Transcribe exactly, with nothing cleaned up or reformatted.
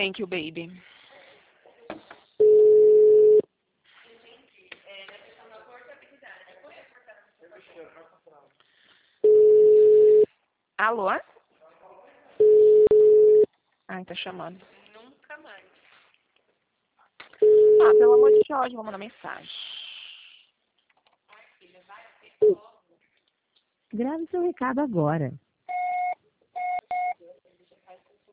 Thank you, baby. Alô? Ai, tá chamando. Nunca mais. Ah, pelo amor de Deus, vou mandar mensagem. Grave seu recado agora.